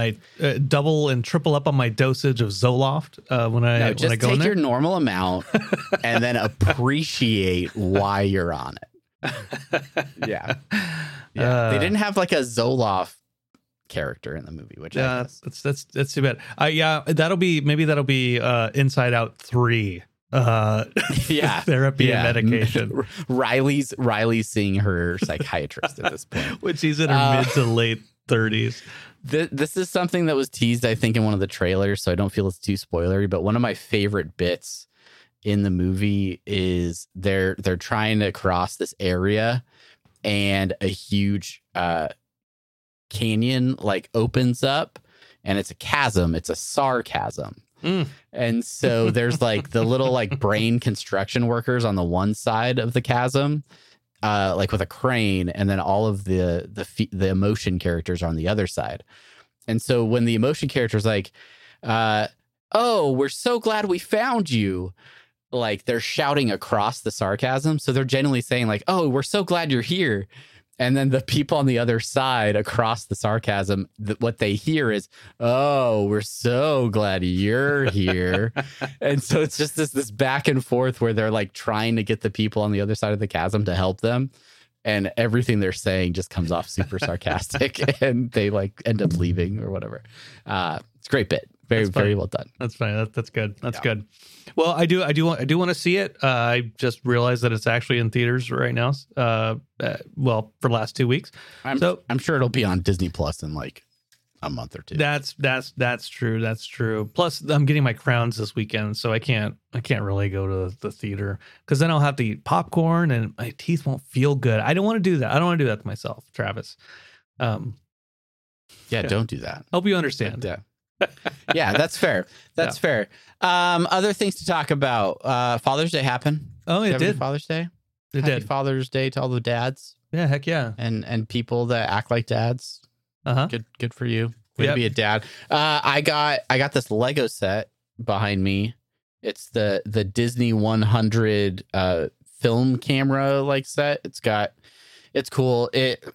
and triple up on my dosage of Zoloft when I go in there. Take your normal amount and then appreciate why you're on it. Yeah. They didn't have like a Zoloft character in the movie, which that's too bad. That'll be Inside Out 3. Therapy and medication. Riley's seeing her psychiatrist at this point, which she's in her mid to late 30s. This is something that was teased, I think, in one of the trailers, so I don't feel it's too spoilery. But one of my favorite bits in the movie is they're trying to cross this area, and a huge canyon like opens up, and it's a chasm. It's a sarcasm. And so there's like the little like brain construction workers on the one side of the chasm, like with a crane, and then all of the emotion characters are on the other side. And so when the emotion characters like, oh, we're so glad we found you, like they're shouting across the sarcasm. So they're genuinely saying like, oh, we're so glad you're here. And then the people on the other side across the sarcasm, what they hear is, oh, we're so glad you're here. And so it's just this back and forth where they're like trying to get the people on the other side of the chasm to help them. And everything they're saying just comes off super sarcastic and they like end up leaving or whatever. It's a great bit. Very well done. That's fine. That's good. That's good. Well, I do want to see it. I just realized that it's actually in theaters right now. For the last 2 weeks. I'm sure it'll be on Disney Plus in like a month or two. That's true. That's true. Plus, I'm getting my crowns this weekend, so I can't really go to the theater because then I'll have to eat popcorn and my teeth won't feel good. I don't want to do that. I don't want to do that to myself, Travis. Don't do that. Hope you understand. Yeah, that's fair. That's fair. Other things to talk about. Father's Day happened. Oh, it did. Father's Day. Happy Father's Day to all the dads. Yeah, heck yeah. And people that act like dads. Good for you. Way to be a dad. I got this Lego set behind me. It's the Disney 100 film camera like set. It's cool.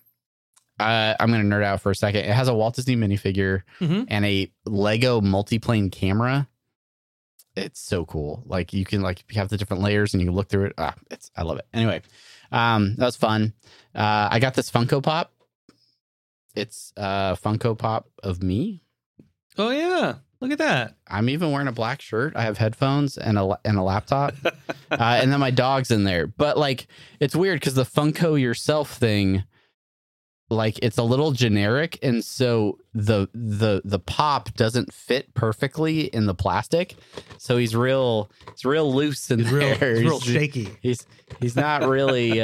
I'm going to nerd out for a second. It has a Walt Disney minifigure and a Lego multiplane camera. It's so cool. Like you can like have the different layers and you can look through it. I love it. Anyway, that was fun. I got this Funko Pop. It's a Funko Pop of me. Oh yeah. Look at that. I'm even wearing a black shirt. I have headphones and a laptop. And then my dog's in there. But like, it's weird because the Funko yourself thing, like it's a little generic, and so the pop doesn't fit perfectly in the plastic. So he's real loose in there. He's real shaky. He's not really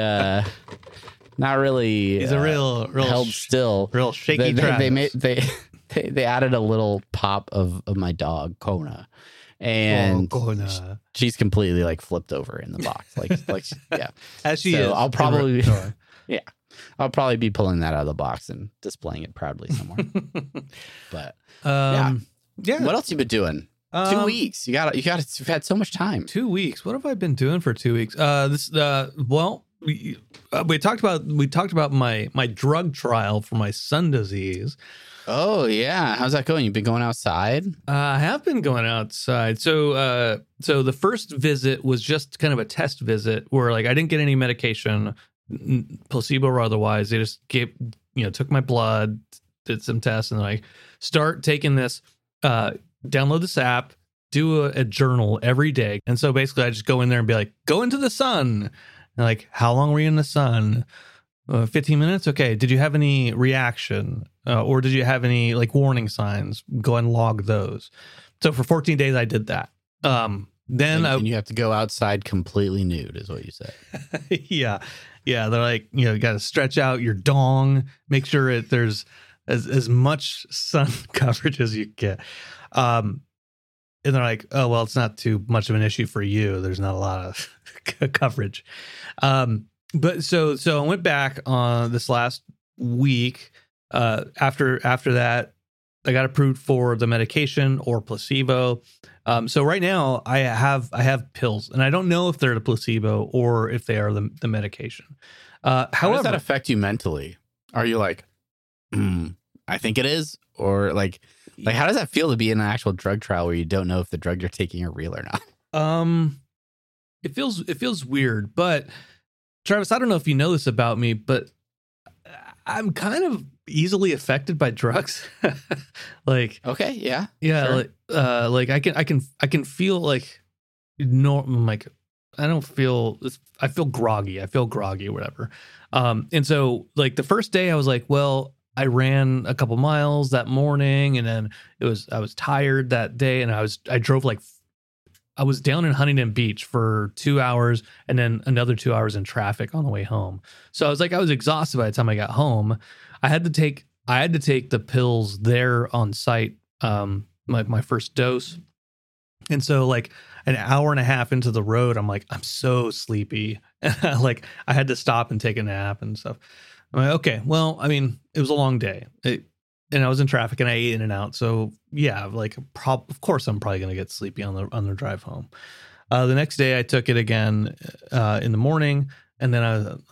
not really. He's a real held still. Real shaky. They added a little pop of my dog Kona, and Gona. she's completely like flipped over in the box. Yeah. As she So is. I'll probably I'll probably be pulling that out of the box and displaying it proudly somewhere. But yeah. What else you been doing? 2 weeks. You've had so much time. 2 weeks. What have I been doing for 2 weeks? We talked about my drug trial for my sun disease. Oh yeah, how's that going? You've been going outside? I have been going outside. So the first visit was just kind of a test visit where like I didn't get any medication, placebo or otherwise. They just took my blood, did some tests, and like start taking this. Download this app, do a journal every day. And so basically I just go in there and be like, go into the sun. And like, how long were you in the sun? 15 minutes. Okay. Did you have any reaction? Or did you have any like warning signs? Go and log those. So for 14 days, I did that. And you have to go outside completely nude is what you said. Yeah. They're like, you got to stretch out your dong, make sure there's as much sun coverage as you get. And they're like, oh, well, it's not too much of an issue for you. There's not a lot of coverage. But so I went back on this last week. After that, I got approved for the medication or placebo. So right now I have pills, and I don't know if they're the placebo or if they are the medication. How However, does that affect you mentally? Are you like, I think it is, or like how does that feel to be in an actual drug trial where you don't know if the drug you're taking are real or not? It feels weird, but Travis, I don't know if you know this about me, but I'm kind of easily affected by drugs. Like, okay, yeah, sure. Like I can feel like like I don't feel I feel groggy. I feel groggy or whatever. And so like the first day I was like, well, I ran a couple miles that morning, and then I was tired that day, and I drove I was down in Huntington Beach for 2 hours and then another 2 hours in traffic on the way home. So I was exhausted by the time I got home. I had to take the pills there on site, my first dose. And so like an hour and a half into the road, I'm like, I'm so sleepy. Like I had to stop and take a nap and stuff. I'm like, okay, well, I mean, it was a long day. And I was in traffic and I ate in and out. So yeah, like of course I'm probably going to get sleepy on the drive home. The next day I took it again in the morning, and then I was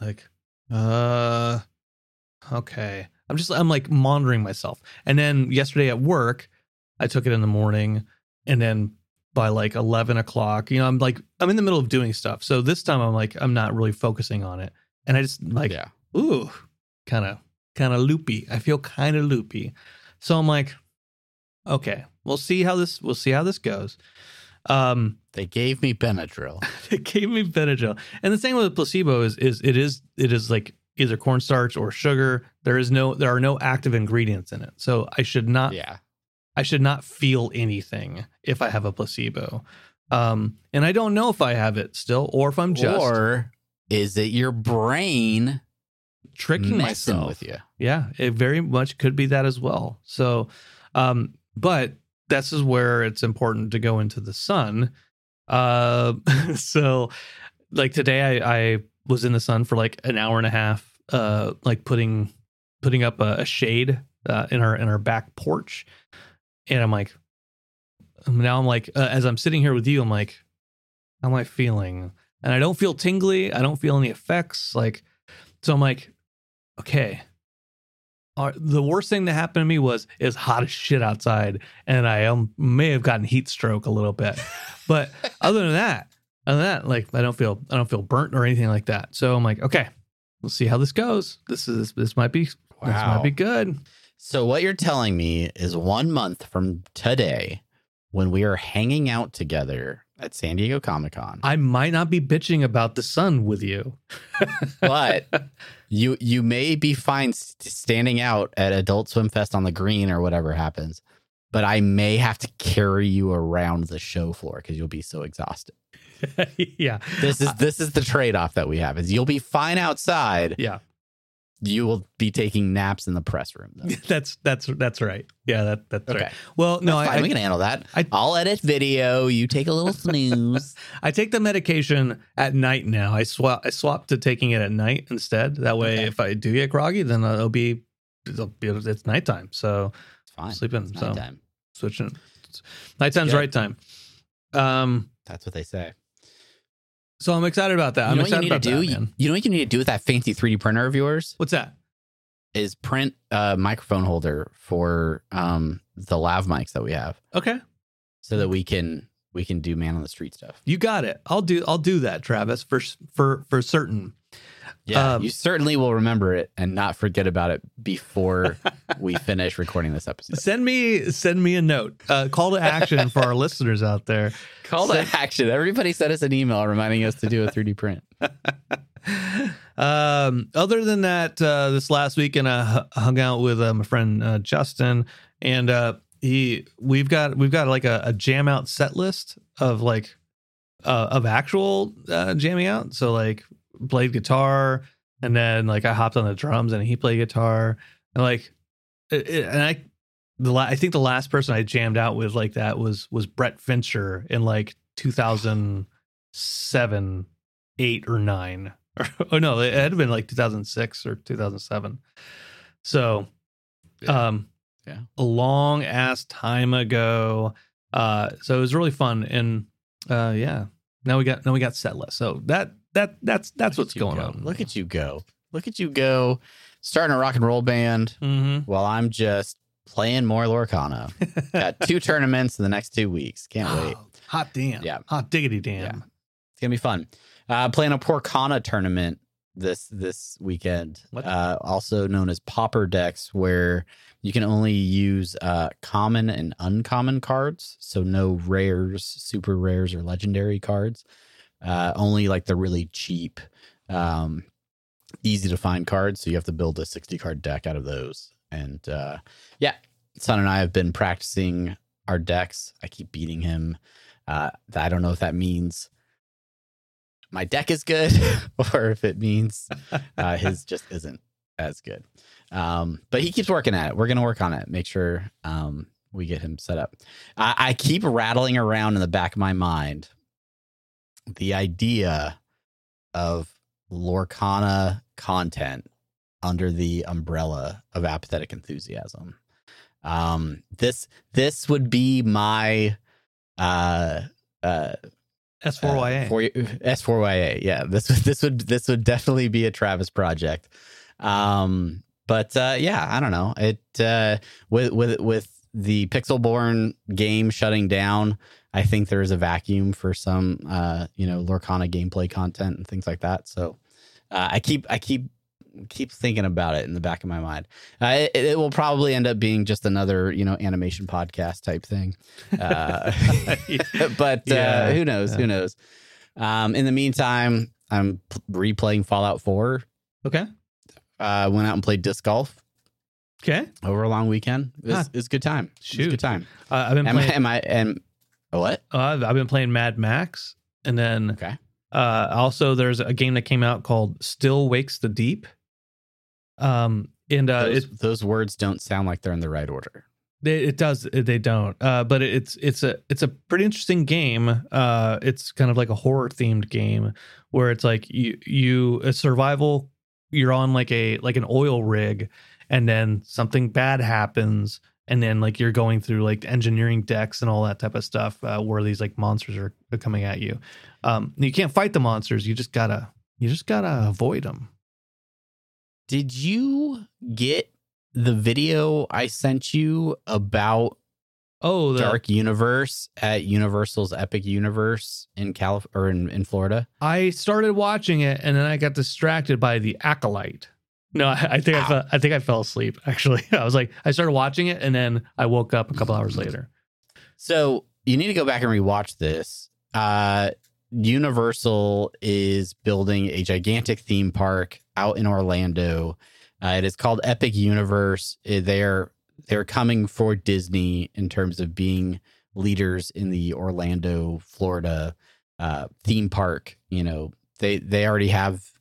like, okay. I'm like monitoring myself. And then yesterday at work, I took it in the morning, and then by like 11 o'clock, I'm in the middle of doing stuff. So this time I'm not really focusing on it. And I just ooh, kind of loopy. I feel kind of loopy. So I'm like, okay, we'll see how this goes. They gave me Benadryl. And the thing with the placebo is it is like either cornstarch or sugar. There are no active ingredients in it. So I should not feel anything if I have a placebo. And I don't know if I have it still, or if I'm just, or is it your brain tricking myself with you? Yeah, it very much could be that as well. So, but this is where it's important to go into the sun. So like today I was in the sun for like an hour and a half, like putting up a shade in our back porch. And I'm like, as I'm sitting here with you, I'm like, how am I feeling? And I don't feel tingly. I don't feel any effects. Like, so I'm like, okay. The worst thing that happened to me is hot as shit outside, and I may have gotten heat stroke a little bit. But other than that, like I don't feel burnt or anything like that. So I'm like, okay, we'll see how this goes. This might be good. So what you're telling me is 1 month from today, when we are hanging out together at San Diego Comic-Con, I might not be bitching about the sun with you, but you may be fine standing out at Adult Swim Fest on the green or whatever happens. But I may have to carry you around the show floor because you'll be so exhausted. Yeah, this is the trade-off that we have. Is you'll be fine outside. Yeah. You will be taking naps in the press room, though. That's right. Yeah, that's Okay. right. Well, no, That's fine. We can handle that. I'll edit video. You take a little snooze. I take the medication at night now. I swap to taking it at night instead. That way, if I do get groggy, then it's nighttime. So It's fine. sleeping. It's So nighttime. switching. Nighttime's right time. That's what they say. So I'm excited about that. I'm excited about that, man. You know what you need to do with that fancy 3D printer of yours? What's that? Is print a microphone holder for the lav mics that we have, Okay, so that we can do man on the street stuff. you got it. I'll do that, Travis, for certain. Yeah, you certainly will remember it and not forget about it before we finish recording this episode. Send me a note. Call to action for our listeners out there. Call to action. Everybody sent us an email reminding us to do a 3D print. Other than that, this last weekend I hung out with my friend Justin, and we've got like a jam out set list of like of actual jamming out. So like played guitar, and then like I hopped on the drums and he played guitar, and like I think the last person I jammed out with like that was Brett Fincher in like 2007, 8 or 9. Oh no, it had been like 2006 or 2007. So, a long ass time ago. So it was really fun, and now we got set list. So that's what's going on. Look at you go! Starting a rock and roll band while I'm just playing more Lorcana. Got 2 tournaments in the next 2 weeks. Can't wait. Hot damn! Yeah, hot diggity damn! Yeah. It's gonna be fun. Playing a Porcana tournament this weekend, also known as Pauper decks, where you can only use common and uncommon cards, so no rares, super rares, or legendary cards. Only like the really cheap, easy to find cards. So you have to build a 60 card deck out of those. And Son and I have been practicing our decks. I keep beating him. I don't know if that means my deck is good or if it means his just isn't as good. But he keeps working at it. We're going to work on it. Make sure we get him set up. I keep rattling around in the back of my mind the idea of Lorcana content under the umbrella of Apathetic Enthusiasm. This would be my S4YA. S4YA. Yeah, this would definitely be a Travis project. But I don't know. It with the Pixelborn game shutting down, I think there is a vacuum for some Lorcana gameplay content and things like that. So I keep thinking about it in the back of my mind. It will probably end up being just another animation podcast type thing. But who knows? Who knows? In the meantime, I'm replaying Fallout 4. Okay. Went out and played disc golf. Okay. Over a long weekend. It was a good time. Shoot. It was a good time. I've been playing. What? I've been playing Mad Max, and then also there's a game that came out called Still Wakes the Deep. Those words don't sound like they're in the right order. It does. They don't. But it's a pretty interesting game. It's kind of like a horror themed game where it's like you a survival. You're on like an oil rig, and then something bad happens, and then like you're going through like engineering decks and all that type of stuff where these like monsters are coming at you. You can't fight the monsters. You just gotta avoid them. Did you get the video I sent you about the Dark Universe at Universal's Epic Universe in in Florida? I started watching it, and then I got distracted by the Acolyte. No, I think I fell asleep. Actually, I started watching it, and then I woke up a couple hours later. So you need to go back and rewatch this. Universal is building a gigantic theme park out in Orlando. It is called Epic Universe. They're coming for Disney in terms of being leaders in the Orlando, Florida theme park. They already have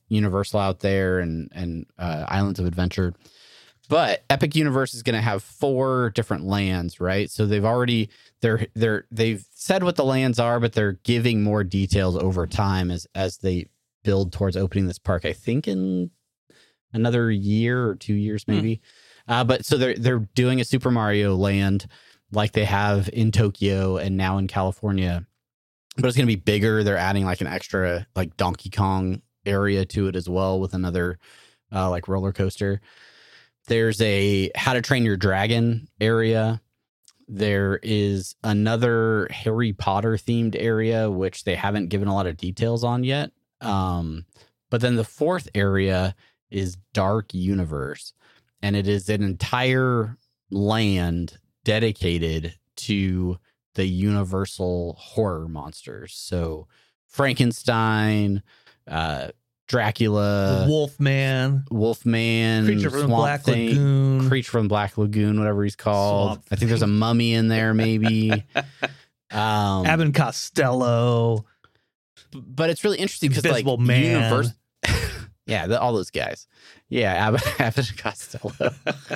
Universal out there and Islands of Adventure. But Epic Universe is going to have 4 different lands, right? So they've said what the lands are, but they're giving more details over time as they build towards opening this park. I think in another year or 2 years, maybe. But so they're doing a Super Mario Land like they have in Tokyo and now in California, but it's going to be bigger. They're adding like an extra like Donkey Kong area to it as well with another like roller coaster. There's a How to Train Your Dragon area. There is another Harry Potter themed area, which they haven't given a lot of details on yet. But then the 4th area is Dark Universe, and it is an entire land dedicated to the Universal horror monsters. So Frankenstein, Dracula, Wolfman, Creature from the Black Lagoon, Creature from Black Lagoon, whatever he's called. I think there's a mummy in there, maybe. Abbott and Costello. But it's really interesting because like Man. yeah, all those guys. Yeah, Abbott and Costello.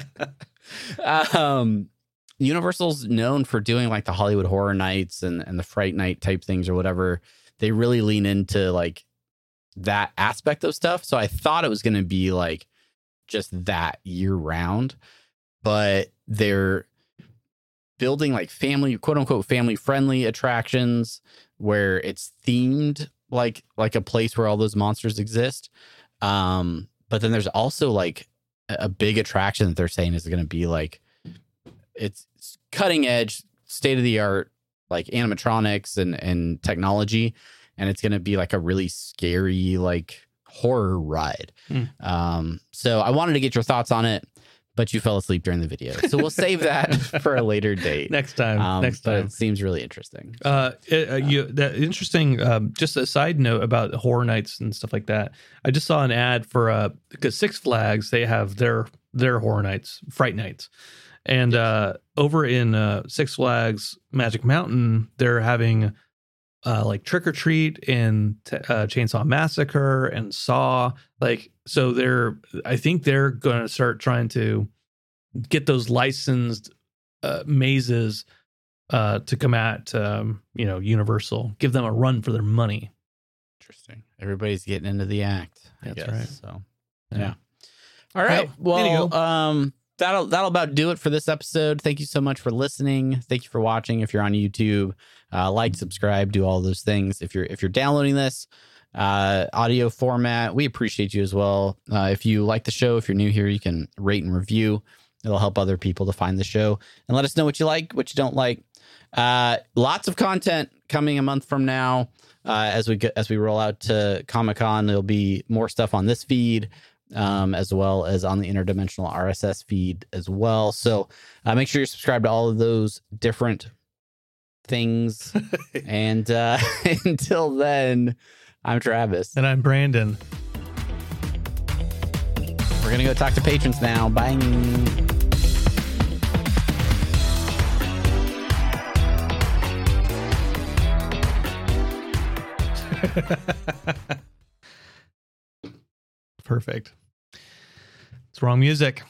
Universal's known for doing like the Hollywood Horror Nights and the Fright Night type things or whatever. They really lean into like that aspect of stuff. So I thought it was going to be like just that year round, but they're building like family, quote unquote, family friendly attractions where it's themed like a place where all those monsters exist. But then there's also like a big attraction that they're saying is going to be like, it's cutting edge, state of the art, like animatronics and technology. And it's going to be like a really scary, like horror ride. So I wanted to get your thoughts on it, but you fell asleep during the video. So we'll save that for a later date. Next time. But it seems really interesting. Interesting. Just a side note about Horror Nights and stuff like that. I just saw an ad for because Six Flags, they have their Horror Nights, Fright Nights. And over in Six Flags Magic Mountain, they're having like Trick or Treat and Chainsaw Massacre and Saw. Like, so I think they're going to start trying to get those licensed mazes to come at Universal, give them a run for their money. Interesting. Everybody's getting into the act. That's I guess. right. So yeah. All right. Well, that'll about do it for this episode. Thank you so much for listening. Thank you for watching. If you're on YouTube, like, subscribe, do all those things. If you're downloading this audio format, we appreciate you as well. If you like the show, if you're new here, you can rate and review. It'll help other people to find the show and let us know what you like, what you don't like. Lots of content coming a month from now. As we roll out to Comic-Con, there'll be more stuff on this feed, as well as on the Interdimensional RSS feed as well. So make sure you're subscribed to all of those different things. And until then, I'm Travis. And I'm Brandon. We're going to go talk to patrons now. Bye. Perfect. It's wrong music.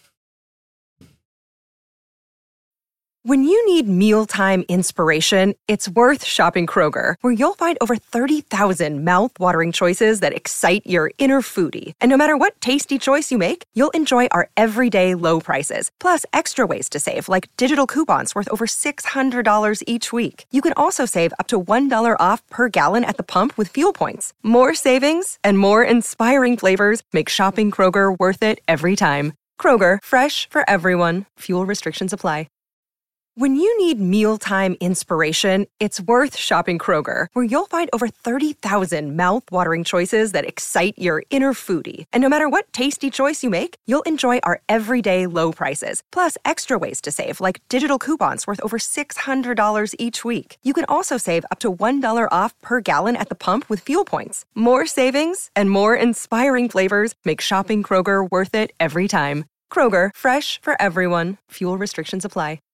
When you need mealtime inspiration, it's worth shopping Kroger, where you'll find over 30,000 mouth-watering choices that excite your inner foodie. And no matter what tasty choice you make, you'll enjoy our everyday low prices, plus extra ways to save, like digital coupons worth over $600 each week. You can also save up to $1 off per gallon at the pump with fuel points. More savings and more inspiring flavors make shopping Kroger worth it every time. Kroger, fresh for everyone. Fuel restrictions apply. When you need mealtime inspiration, it's worth shopping Kroger, where you'll find over 30,000 mouth-watering choices that excite your inner foodie. And no matter what tasty choice you make, you'll enjoy our everyday low prices, plus extra ways to save, like digital coupons worth over $600 each week. You can also save up to $1 off per gallon at the pump with fuel points. More savings and more inspiring flavors make shopping Kroger worth it every time. Kroger, fresh for everyone. Fuel restrictions apply.